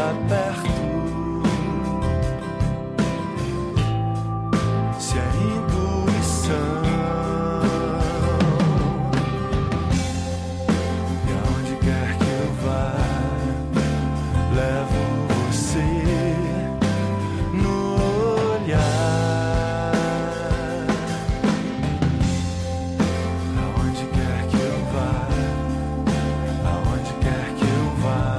tá perto. Se é intuição, e aonde quer que eu vá, levo você no olhar. Aonde quer que eu vá, aonde quer que eu vá.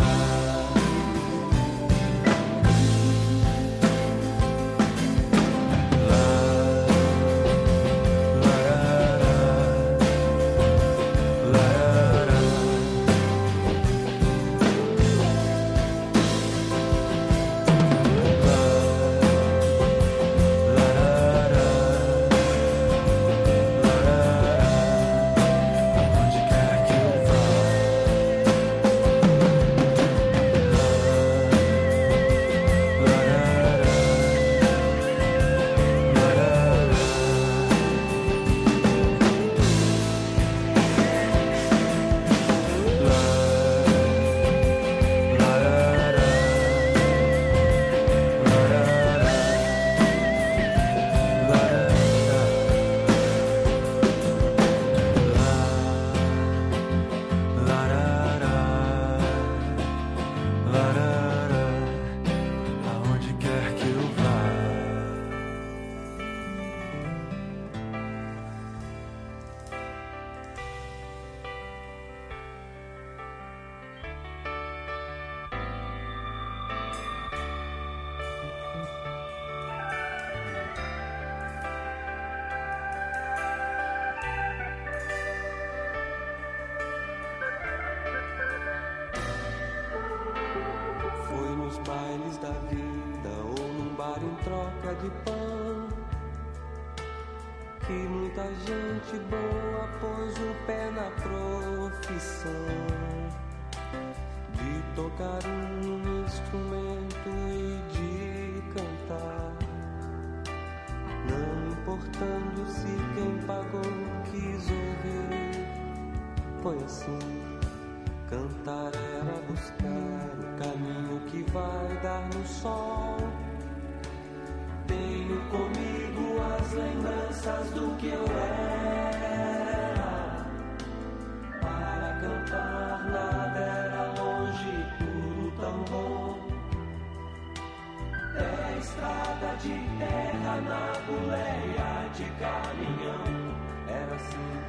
Aonde quer que eu vá. Foi nos bailes da vida ou num bar em troca de pão que muita gente boa pôs o pé na profissão de tocar um instrumento e de cantar, não importando se quem pagou quis ouvir. Foi assim. Cantar era buscar o caminho que vai dar no sol. Tenho comigo as lembranças do que eu era. Para cantar nada era longe, tudo tão bom. É estrada de terra na boleia de caminhão. Era assim.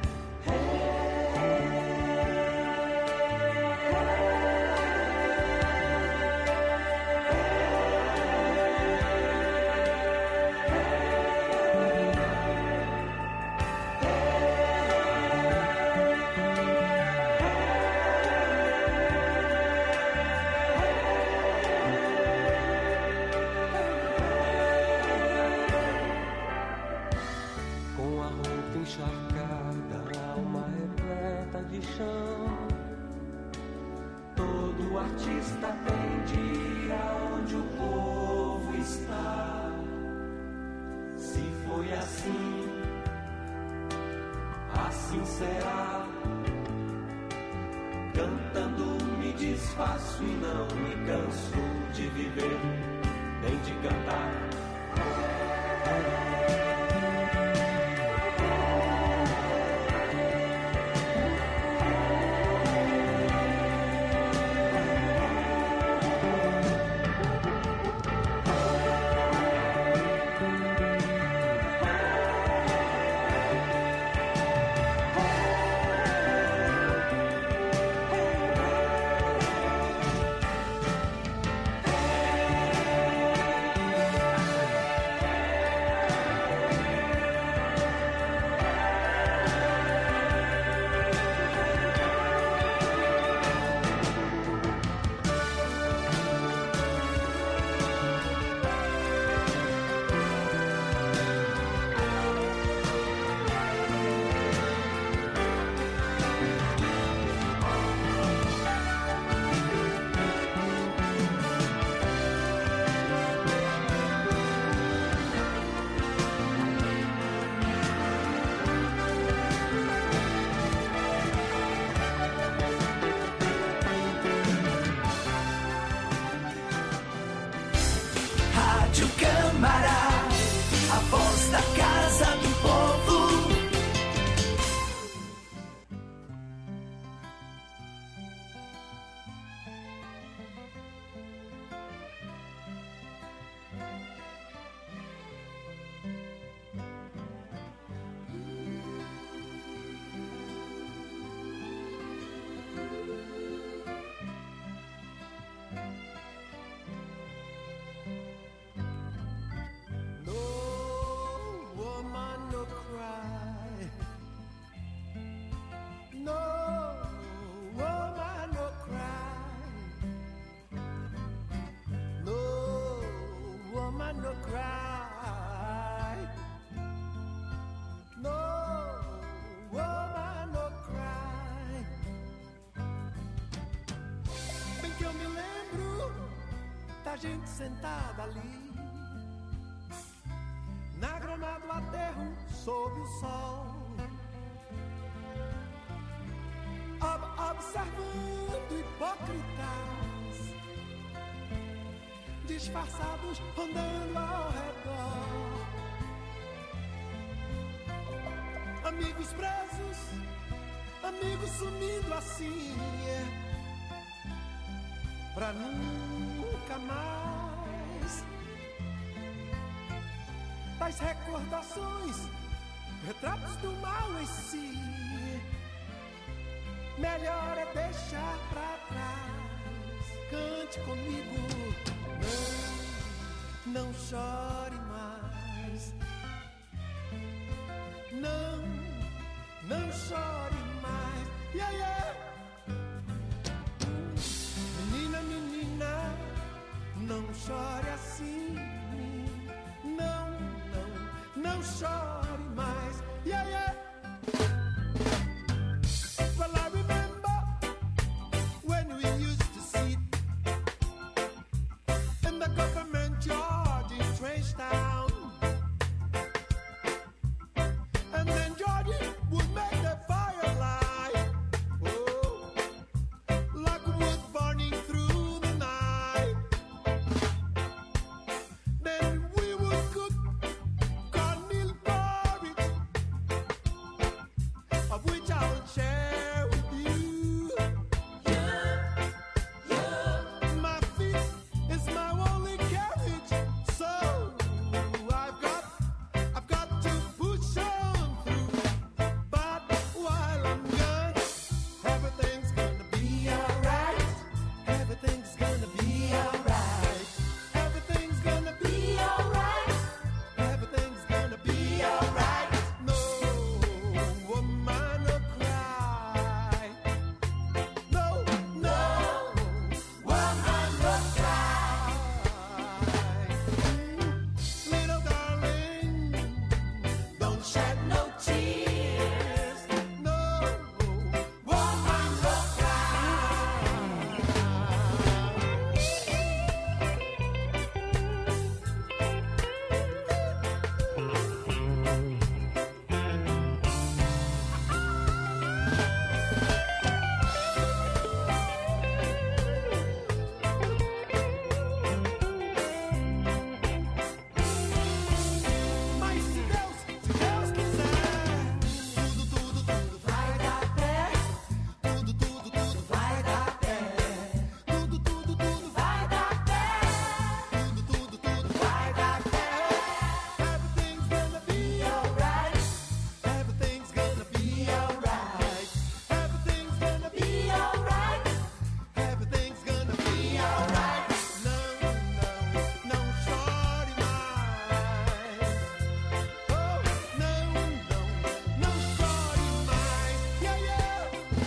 Com a roupa encharcada, a alma repleta de chão. Todo artista tem dia onde o povo está. Se foi assim, assim será. Cantando me desfaço e não me canso de viver, nem de cantar. gente sentada ali, na grama do aterro, sob o sol, observando hipócritas disfarçados rondando ao redor. Amigos presos, amigos sumindo assim, pra nunca mais. Das recordações, retratos do mal em si, melhor é deixar pra trás. Cante comigo, não chore mais. Não chore mais. Yeah, yeah. Menina, menina, não chore assim. Não chore mais. Yeah, yeah. Well, I remember when we used to sit in the government yard in Trenchtown, and then Georgie would make the fire light, oh, like wood burning through the night. Then we would cook cornmeal porridge, of which I'll share with you. My feet is my only carriage, so I've got to push on through. But while I'm gone, everything's gonna be alright. Everything's gonna be alright. Everything's gonna be alright. Everything's gonna be alright. No woman will cry. No woman will cry. Little darling, don't shed no tears. No woman will cry. Mas se Deus quiser, tudo vai dar certo. Tudo vai dar certo. Tudo vai dar certo. Tudo vai dar certo. Everything's gonna be alright. Everything's gonna be alright. Everything's gonna be alright. Everything's gonna be alright. Não chore mais. Oh, não chore mais. Yeah, yeah.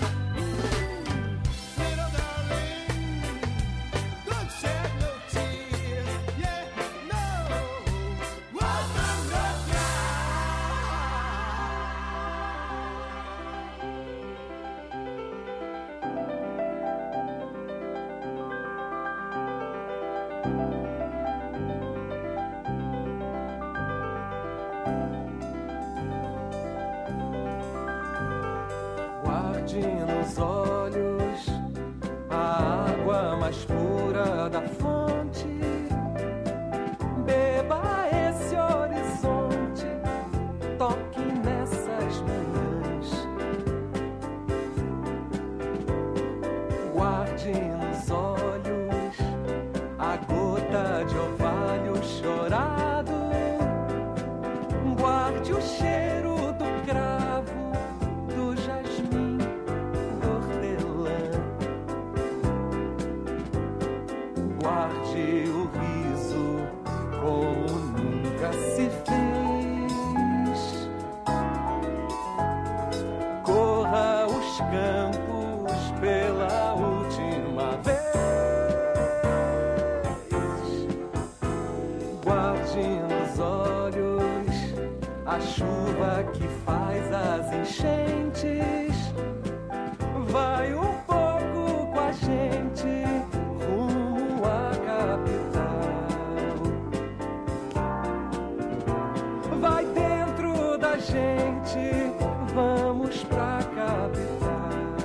Little darling, don't shed no tears. Yeah, no woman will cry. Guarde nos olhos a água mais pura da fonte. Beba esse horizonte, toque nessas manhãs. Guarde nos olhos a gota de orvalho chorado. Guarde o cheiro do cravo, do jasmim, do hortelã. Guarde o riso como nunca se fez. Corra os campos pela última vez. Guarde nos olhos a chuva que faz as enchentes. Vai um pouco com a gente rumo à capital. da gente, vamos pra capital.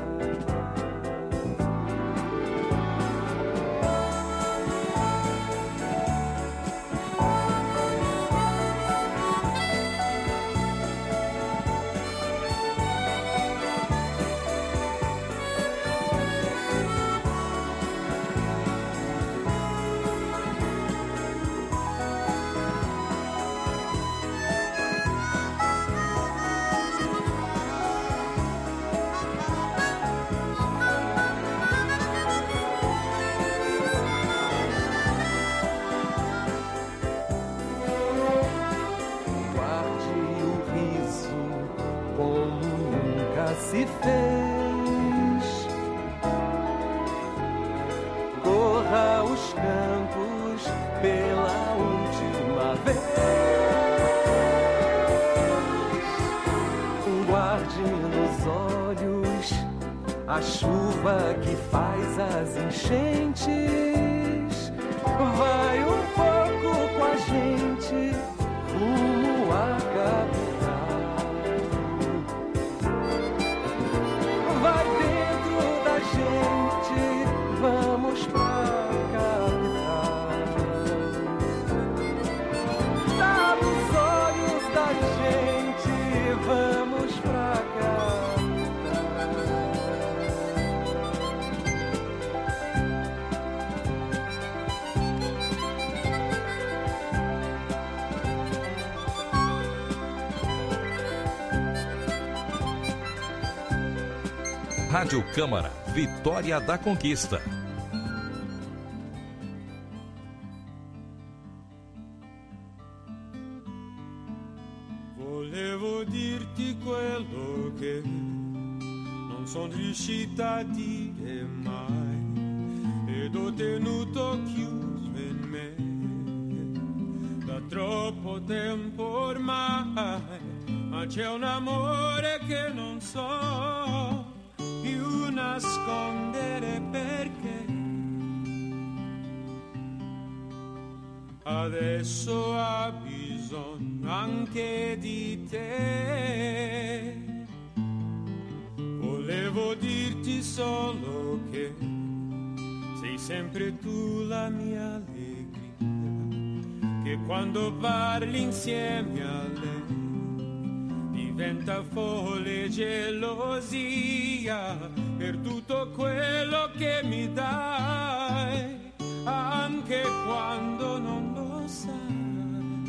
Se fez, corra os campos pela última vez, guarde nos olhos a chuva que faz as enchentes, vai um pouco com a gente rumo à capital. Vai dentro da gente, vamos pra capital. Tá nos olhos da gente, vamos pra Rádio Câmara, Vitória da Conquista. Volevo dirti quello che non sono riuscita a dire mai ed ho tenuto chiuso in me da troppo tempo ormai, ma c'è un amore che non so più nascondere perché adesso ha bisogno anche di te. Volevo dirti solo che sei sempre tu la mia allegria, che quando parli insieme a lei diventa folle gelosia per tutto quello che mi dai, anche quando non lo sai.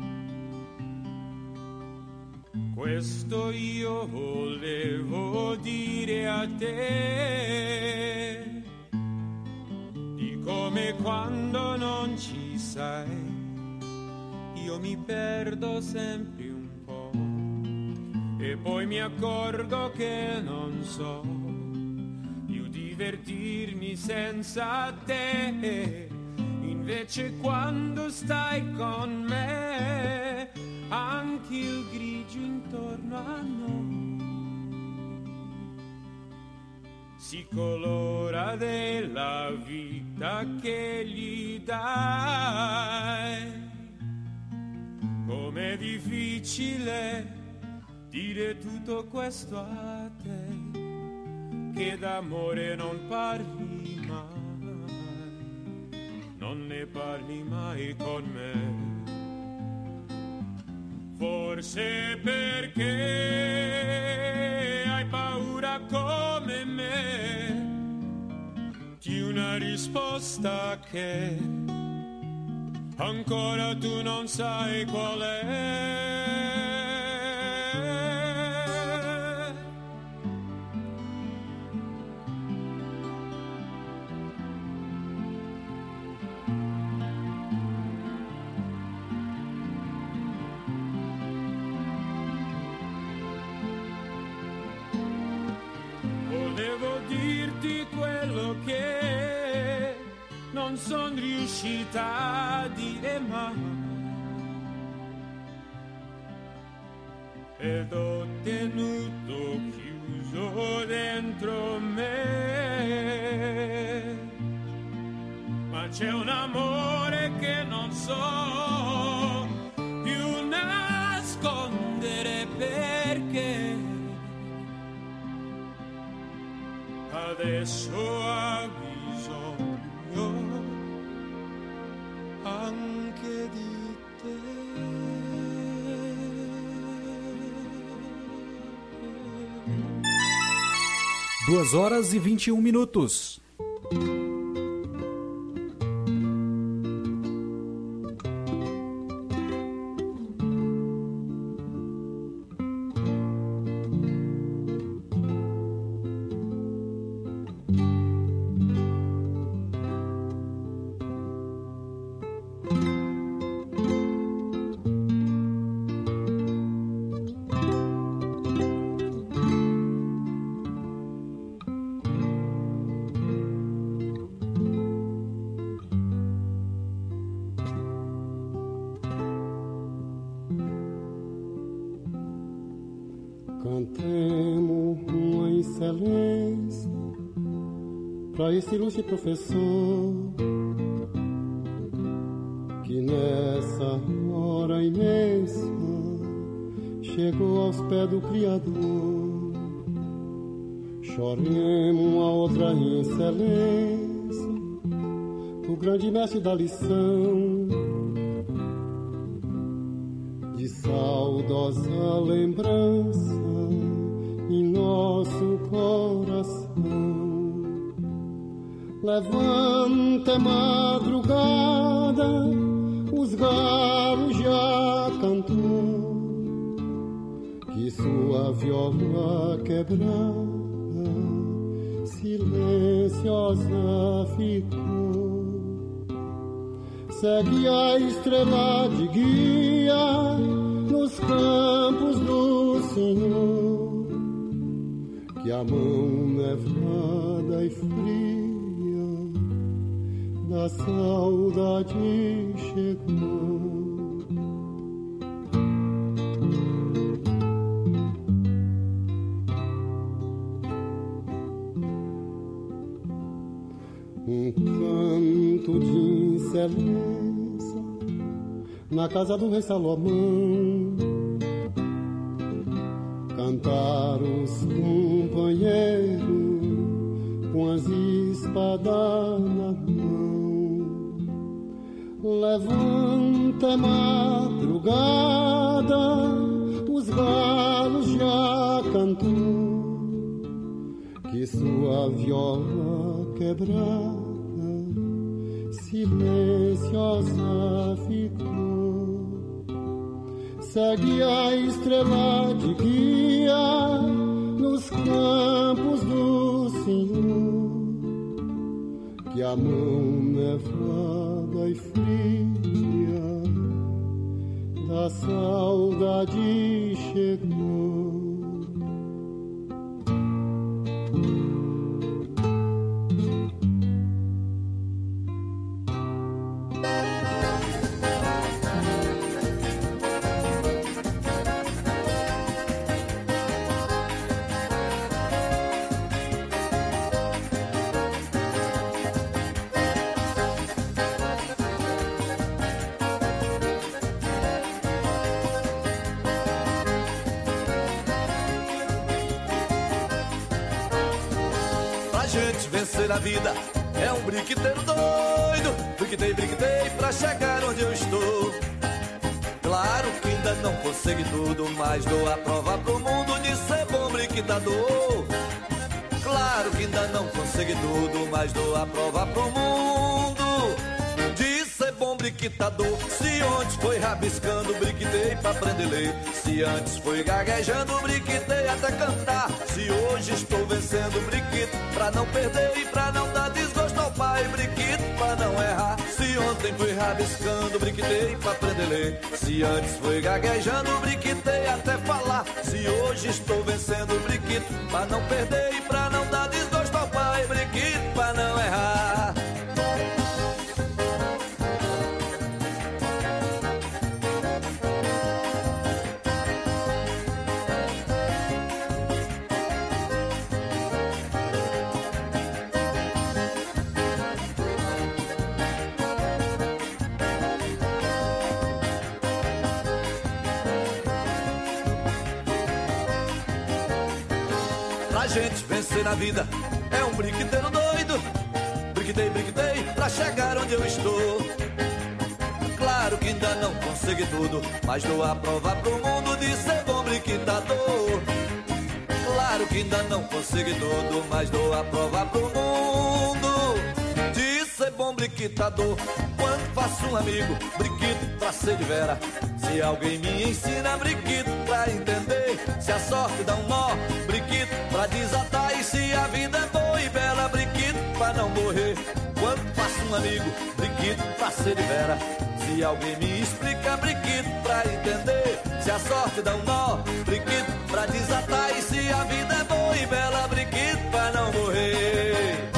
Questo io volevo dire a te, di come quando non ci sei io mi perdo sempre un po' e poi mi accorgo che non so più divertirmi senza te. Invece quando stai con me anche il grigio intorno a noi si colora della vita che gli dai. Com'è difficile dire tutto questo a te, che d'amore non parli mai, non ne parli mai con me. Forse perché hai paura come me di una risposta che ancora tu non sai qual è. Volevo dirti quello che non son riuscita a dire mai ed ho tenuto chiuso dentro me, ma c'è un amore che non so più nascondere perché adesso ha bisogno anche di te. 2h21. Cantemos uma excelência para esse ilustre professor que nessa hora imensa chegou aos pés do Criador. Choremos uma outra excelência, o grande mestre da lição, de saudosa lembrança em nosso coração. Levanta madrugada, os galos já cantou, que sua viola quebrada silenciosa ficou. Segue a estrela de guia nos campos do Senhor, que a mão nevada e fria da saudade chegou. Um canto de excelência na casa do rei Salomão, cantar os companheiros com as espadas na mão. Levanta madrugada, os galos já cantou, que sua viola quebrada silenciosa ficou. Segue a estrela de guia nos campos do Senhor, que a mão nevada e fria da saudade chegou. Vencer a vida é um briqueteiro doido. Briquetei, briquetei pra chegar onde eu estou. Claro que ainda não consegui tudo, mas dou a prova pro mundo de ser bom briquetador. Claro que ainda não consegui tudo, mas dou a prova pro mundo de ser bom briquetador. Se antes foi rabiscando, briquetei pra aprender a ler. Se antes foi gaguejando, briquetei até cantar. Se hoje estou vencendo, briqueto pra não perder e pra não dar desgosto ao pai. Briqueto pra não errar. Se ontem foi rabiscando, briquetei pra aprender a ler. Se antes foi gaguejando, briquetei até falar. Se hoje estou vencendo, briqueto pra não perder e pra não dar desgosto ao pai. Briqueto pra não errar. Pra gente vencer na vida é um briquiteiro doido. Briquitei, briquitei pra chegar onde eu estou. Claro que ainda não consegui tudo, mas dou a prova pro mundo de ser bom briquitador. Claro que ainda não consegui tudo, mas dou a prova pro mundo de ser bom briquitador. Quando faço um amigo, briquito pra ser de vera. Se alguém me ensina briquito pra entender. Se a sorte dá um nó, briquito pra desatar. E se a vida é boa e bela, briquito pra não morrer. Quando faço um amigo, briquito pra ser de vera. Se alguém me explica briquito pra entender. Se a sorte dá um nó, briquito pra desatar. E se a vida é boa e bela, briquito pra não morrer.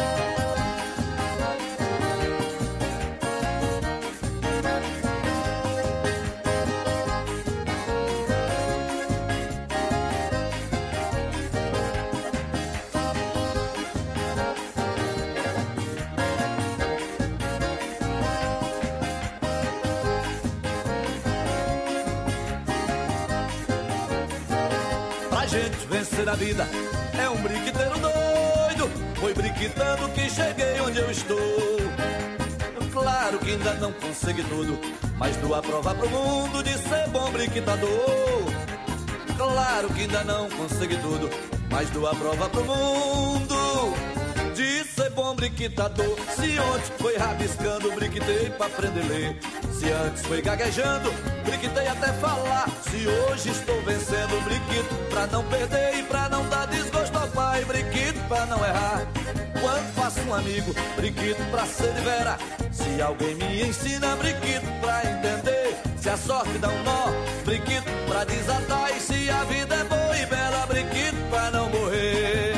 Gente, vencer na vida é um briquiteiro doido. Foi briquitando que cheguei onde eu estou. Claro que ainda não consegui tudo, mas dou a prova pro mundo de ser bom briquitador. Claro que ainda não consegui tudo, mas dou a prova pro mundo de ser bom briquitador. Se ontem foi rabiscando, briquitei pra aprender a ler. Se antes foi gaguejando, briquitei até falar. Se hoje estou vencendo, briquito pra não perder e pra não dar desgosto ao pai. Briquito pra não errar. Quando faço um amigo, briquito pra ser de vera. Se alguém me ensina, briquito pra entender. Se a sorte dá um nó, briquito pra desatar. E se a vida é boa e bela, briquito pra não morrer.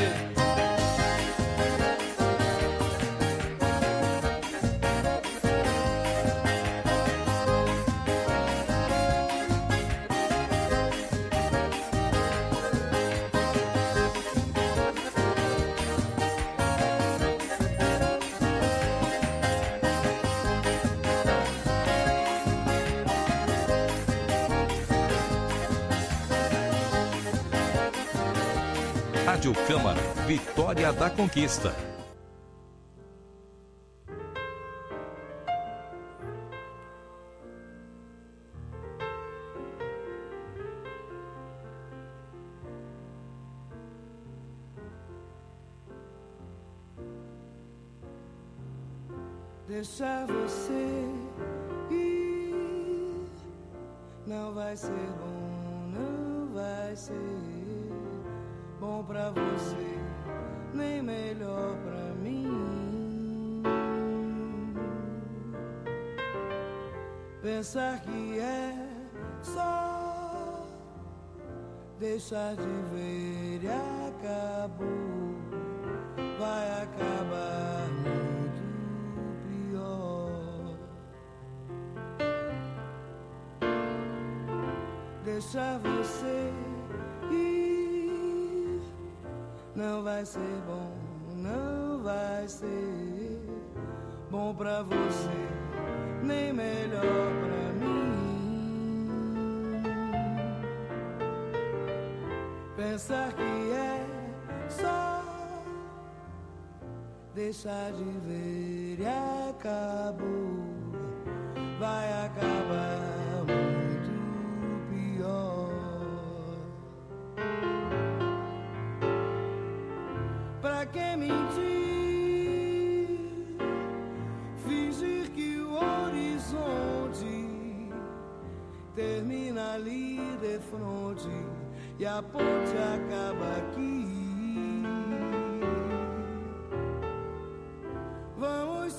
Rádio Câmara, Vitória da Conquista. Deixar você ir não vai ser bom, não vai ser bom pra você, nem melhor pra mim. Pensar que é só deixar de ver e acabou, vai acabar muito pior. Deixar você ir não vai ser bom, não vai ser bom pra você, nem melhor pra mim. Pensar que é só deixar de ver e acabou, vai acabar muito pior. Pra que mentir, fingir que o horizonte termina ali de frente e a ponte acaba aqui. Vamos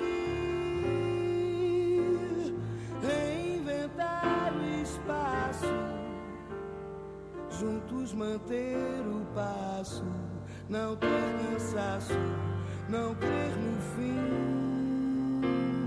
seguir, reinventar o espaço, juntos manter o passo, não ter cansaço, não crer no fim.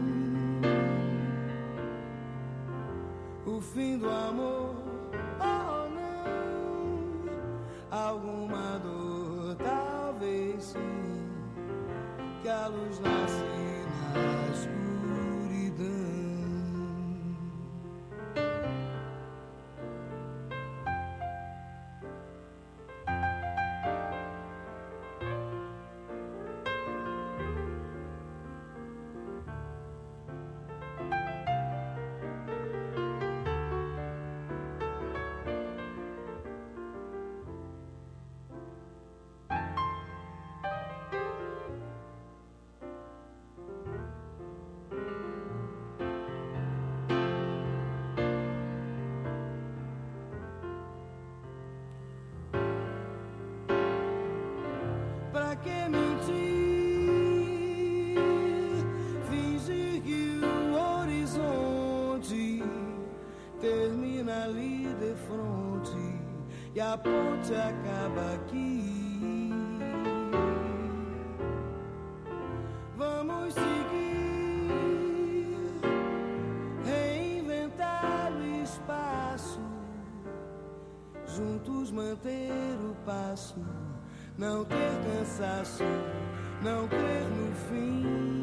O fim do amor, oh não, alguma dor, talvez sim, que a luz nasce na escuridão. pra que mentir? Fingir que o horizonte termina ali de fronte e a ponte acaba aqui. Vamos seguir, reinventar o espaço, juntos manter o passo, não ter cansaço, não crer no fim.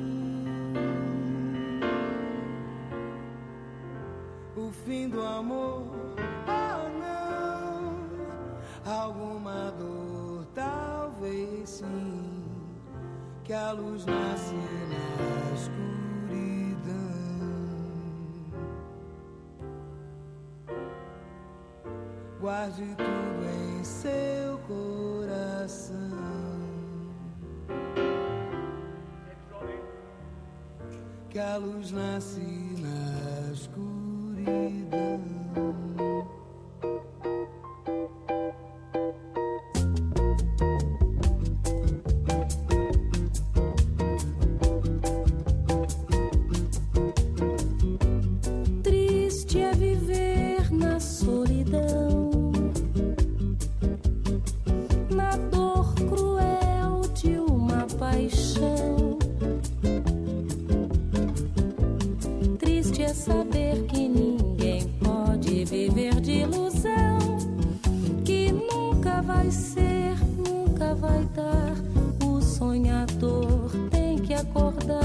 O fim do amor, oh não, alguma dor, talvez sim, que a luz nasce na escuridão. Guarde tudo em seu coração, que a luz nasce na escuridão. Triste é viver na solidão, na dor cruel de uma paixão. Triste é saber que ninguém pode viver de ilusão, que nunca vai ser, nunca vai dar. O sonhador tem que acordar.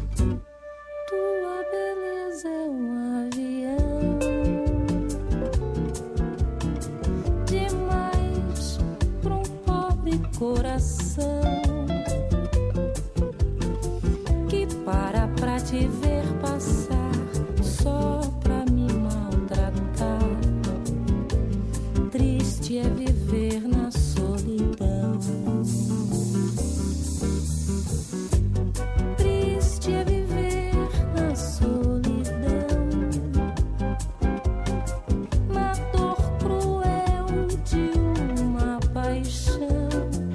Tua beleza é um avião, demais pra um pobre coração que para pra te ver passar só pra me maltratar. Triste é viver na solidão. Triste é viver na solidão, na dor cruel de uma paixão.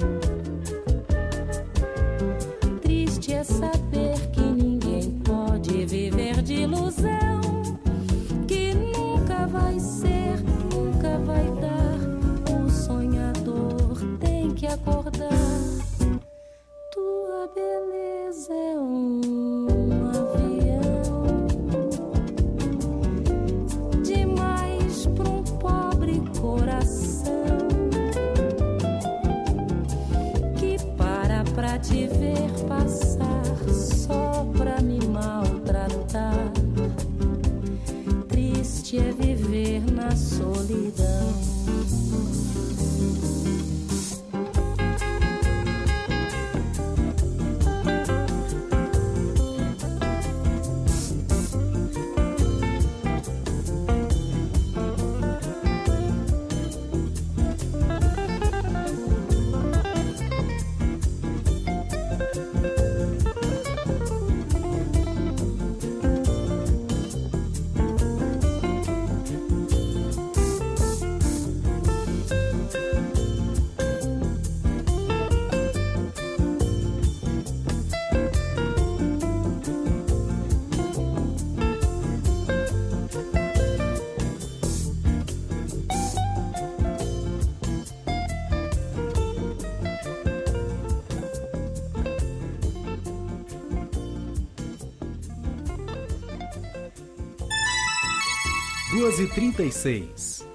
Triste é saber que ninguém pode viver de ilusão, que nunca vai ser, nunca vai dar. O sonhador tem que acordar. Tua beleza é um avião, demais pra um pobre coração que para pra te ver passar só pra me maltratar. Triste é viver na solidão. Duas e 36.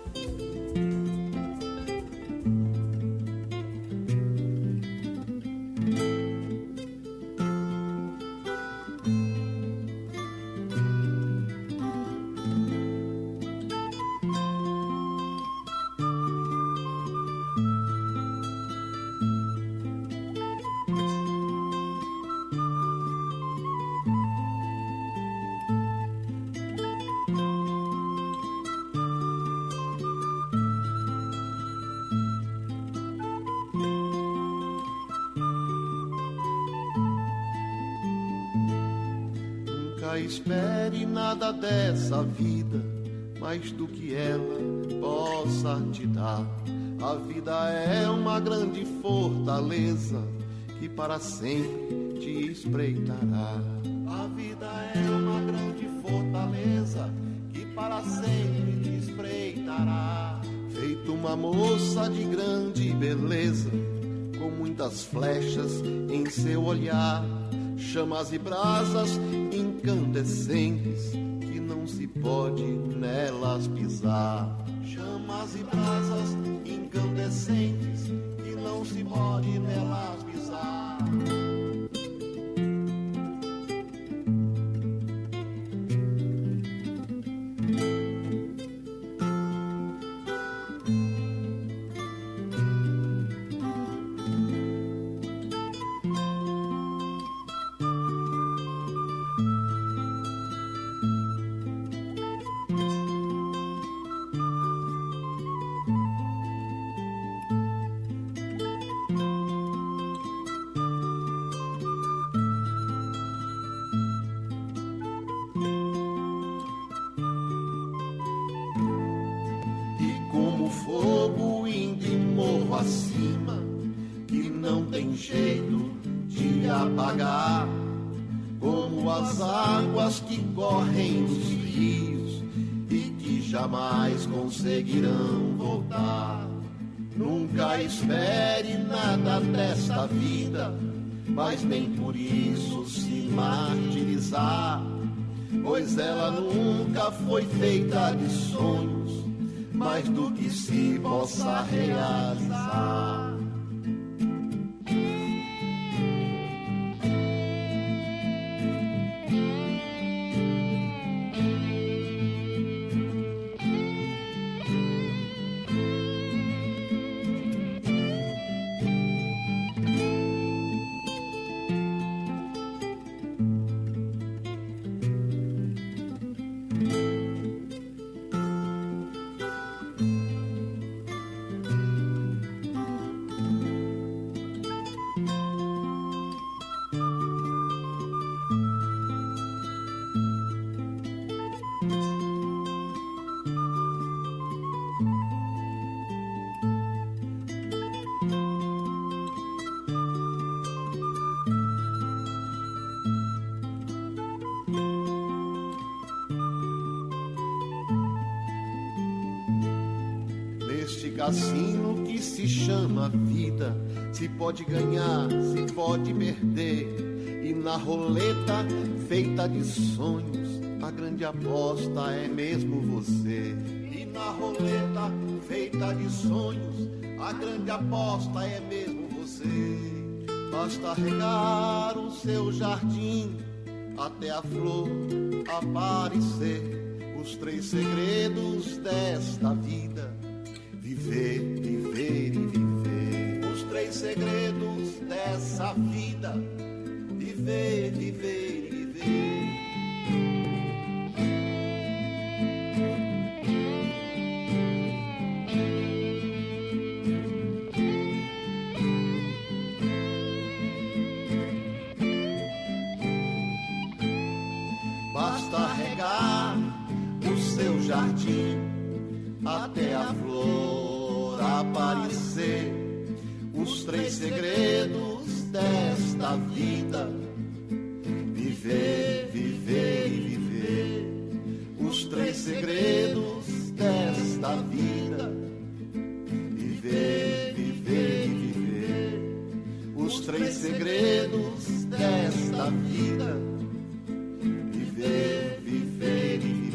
Nunca espere nada dessa vida, mais do que ela possa te dar. A vida é uma grande fortaleza que para sempre te espreitará. A vida é uma grande fortaleza que para sempre te espreitará. Feito uma moça de grande beleza, com muitas flechas em seu olhar, chamas e brasas incandescentes que não se pode nelas pisar. Chamas e brasas incandescentes que não se pode nelas pisar. Fogo indo e morro acima, que não tem jeito de apagar, como as águas que correm nos rios e que jamais conseguirão voltar. Nunca espere nada desta vida, mas nem por isso se martirizar, pois ela nunca foi feita de sonhos, mais do que se possa realizar. Cassino que se chama vida, se pode ganhar, se pode perder, e na roleta feita de sonhos, a grande aposta é mesmo você. E na roleta feita de sonhos, a grande aposta é mesmo você. Basta regar o seu jardim até a flor aparecer, os 3 segredos desta vida: viver, viver e viver. Os 3 segredos dessa vida: viver, viver e viver. Basta regar o seu jardim até a flor aparecer, os 3 segredos desta vida: viver, viver e viver. Os 3 segredos desta vida: viver, viver e viver. Os 3 segredos desta vida: viver, viver e viver.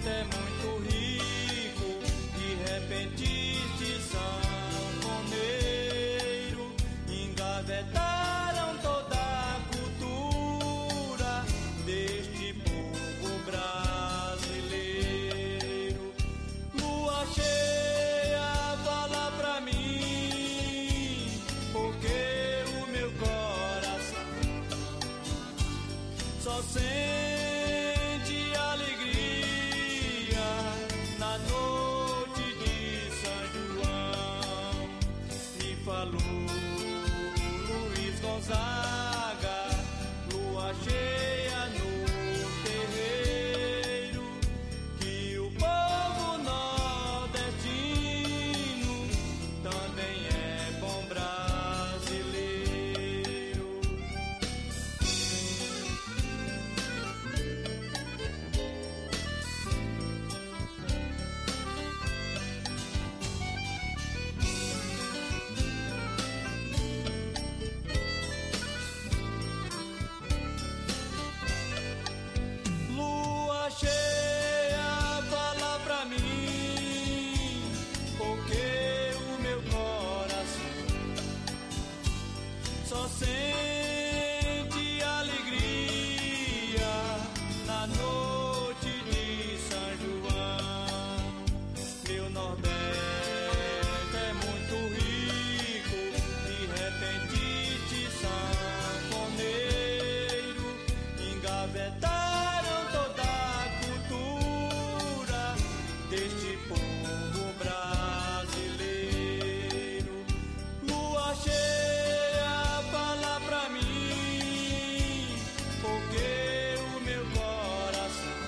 Nordeste é muito rico, de repente sanfoneiro falou Luiz Gonzaga, lua cheia no terreiro, que o povo nordestino também é bom brasileiro. Lua cheia, fala pra mim, porque o meu coração só sente alegria na noite de São João. Meu Nordeste é muito rico, de repente sanfoneiro engavetaram toda a cultura deste povo brasileiro. Lua cheia, fala pra mim, porque o meu coração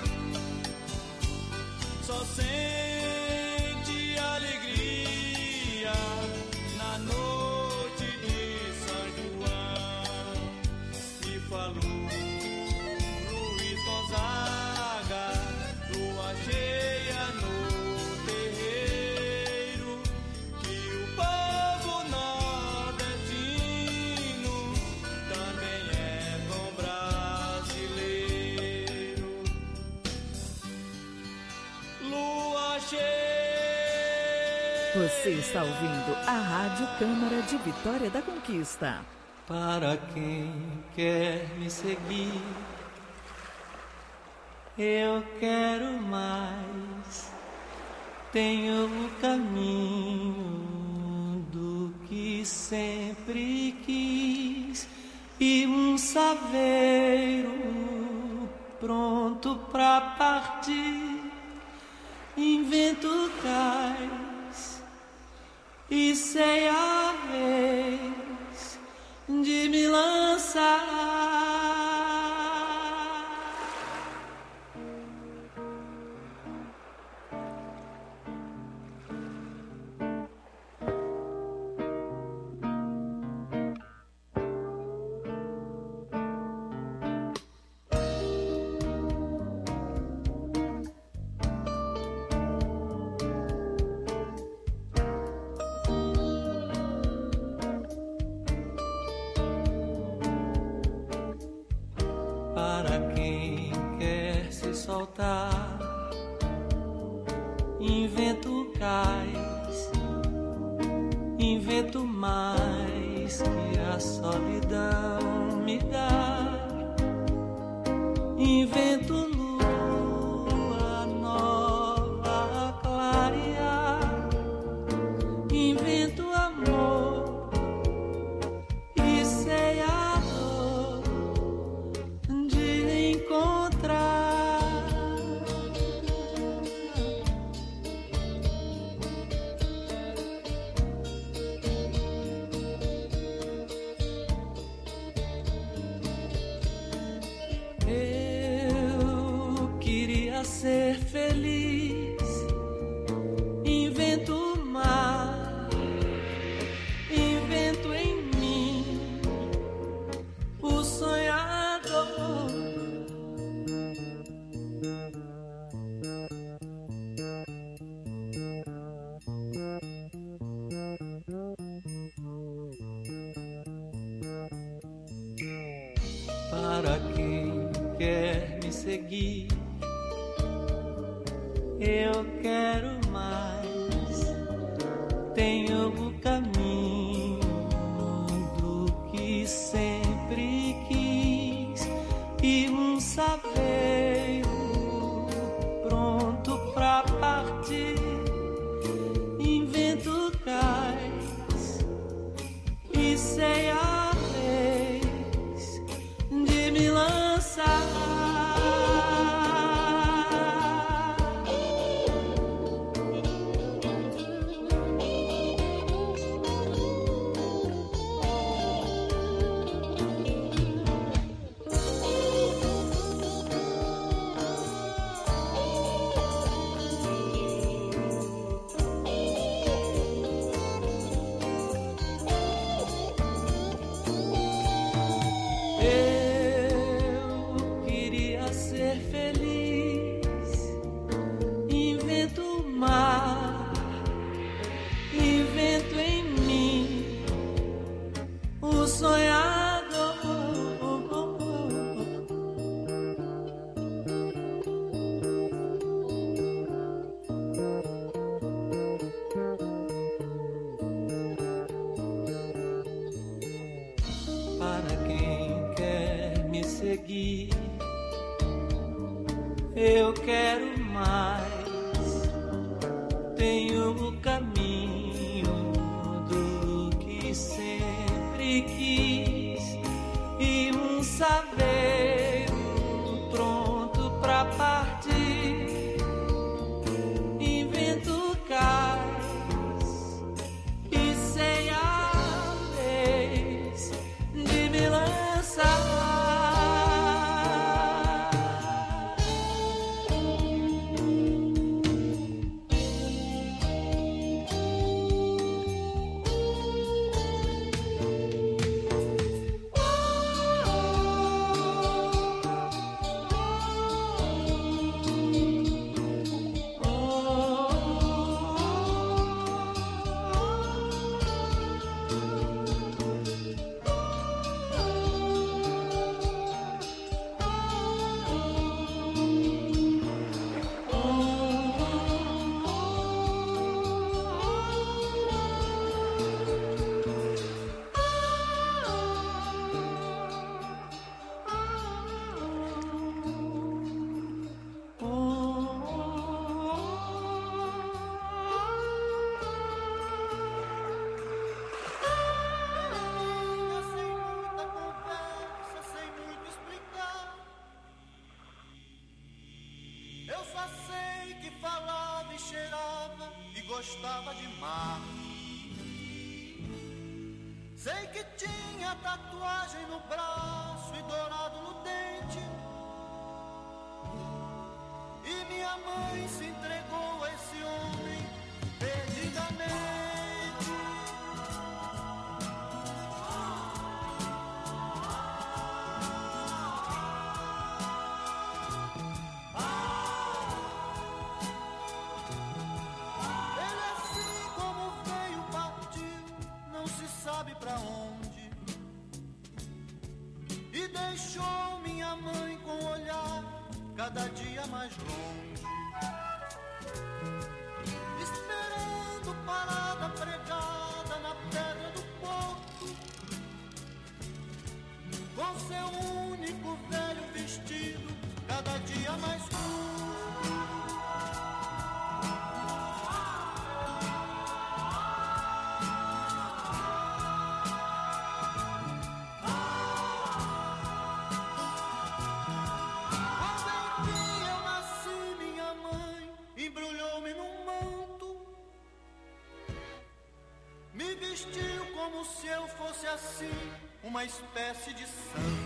só sente alegria na noite de São João. E falou Luiz Gonzaga, lua cheia no terreiro, que o povo nordestino também é bom brasileiro. Lua cheia. Você está ouvindo a Rádio Câmara de Vitória da Conquista. Para quem quer me seguir, eu quero mais. Tenho o caminho do que sempre quis e um saveiro pronto pra partir. Invento cais e sei a vez de me lançar. Para quem quer se soltar, invento cais, invento mais que a solidão me dá. Invento lua nova a clarear, invento amor e sei a dor de encontrar. Eu queria ser feliz, invento o mar, invento em mim o sonhador. Para quem quer me seguir, eu quero mais. Tenho o caminho do que sempre quis e um saveiro pronto pra partir. Invento cais e sei a vez de me lançar. aqui. Eu quero mais, tenho o caminho do que sempre quis e um saveiro pronto pra partir. Invento cais e sei a vez de me lançar. Gostava de mar. Sei que tinha tatuagem no braço e dourado no dente. E minha mãe se entregou a esse homem perdidamente. Sabe pra onde? E deixou minha mãe com o olhar cada dia mais longe, esperando parada pregada na pedra do porto, com seu único velho vestido cada dia mais curto. Me vestiu como se eu fosse assim, uma espécie de santo.